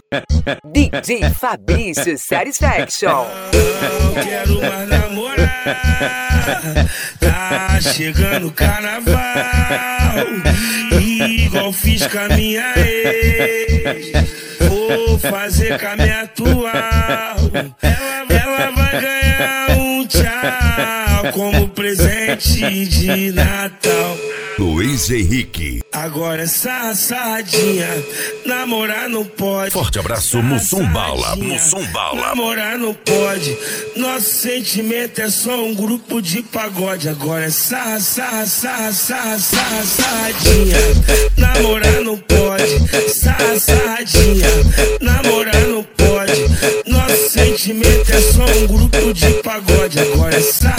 DJ Fabrício Satisfaction. Não quero mais namorar. Tá chegando o carnaval, igual fiz com a minha ex. Vou fazer com a minha atual. Ela vai ganhar um tchau como presente de Natal. Luiz Henrique. Agora essa sardinha, namorar não pode. Forte abraço, Mussum Bala. Mussum Bala. Namorar não pode. Nosso sentimento é só um grupo de pagode. Agora essa sardinha, namorar não pode. Sardinha, namorar não pode. Nosso sentimento é só um grupo de pagode. Agora essa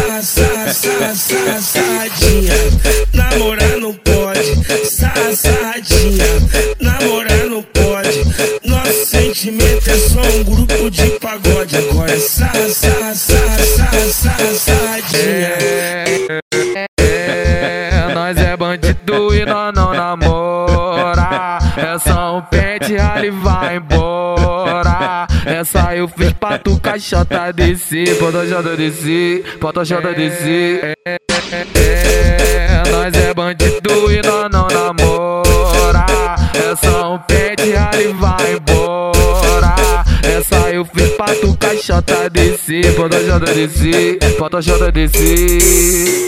sardinha, namorar não pode. Sardinha, namorar não pode. Nosso sentimento é só um grupo de pagode. Agora sardinha. Nós é bandido e nós não namora. É só um pente rali vai embora. Essa eu fiz pra tu caixota descer. Potoxota descer, potoxota descer. Nós é bandido e nós não namora. É só um pente rali vai embora. Essa eu fiz pra tu caixota descer. Potoxota descer, potoxota descer.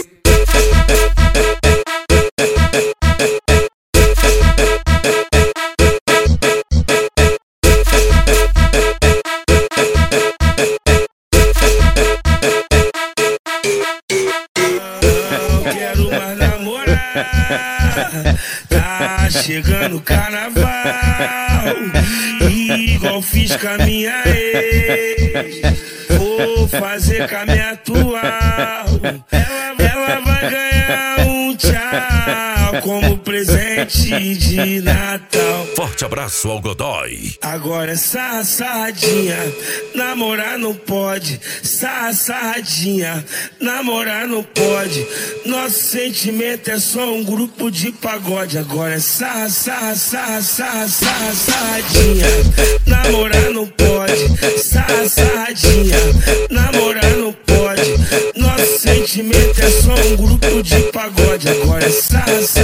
Quero mais namorar. Tá chegando o carnaval, igual fiz com a minha ex. Vou fazer com a minha atual. Ela vai ganhar um tchau como presente de Natal. Forte abraço ao Godoy. Agora essa sardinha, namorar não pode. Sardinha, namorar não pode. Nosso sentimento é só um grupo de pagode. Agora essa sardinha, namorar não pode. Sardinha, namorar não pode. Nosso sentimento é só um grupo de pagode. Agora essa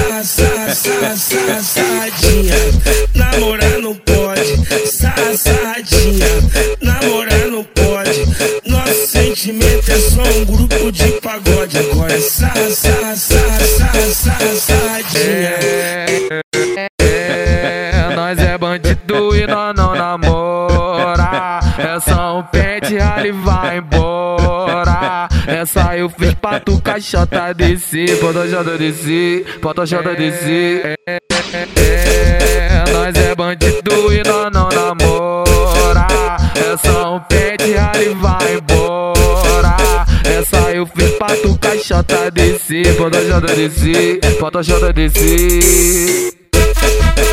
sardinha, namorar não pode. Sardinha, namorar não pode. Nosso sentimento é só um grupo de pagode. Agora essa sardinha. Nós é bandido e nós não namora. É só um pente rali vai embora. Essa eu fiz pra tu caixota descer. Potoxota descer, potoxota descer. Nós é bandido e nós não namora. É só um pente rali vai embora. Essa eu fiz pra tu caixota descer. Potoxota descer, potoxota descer.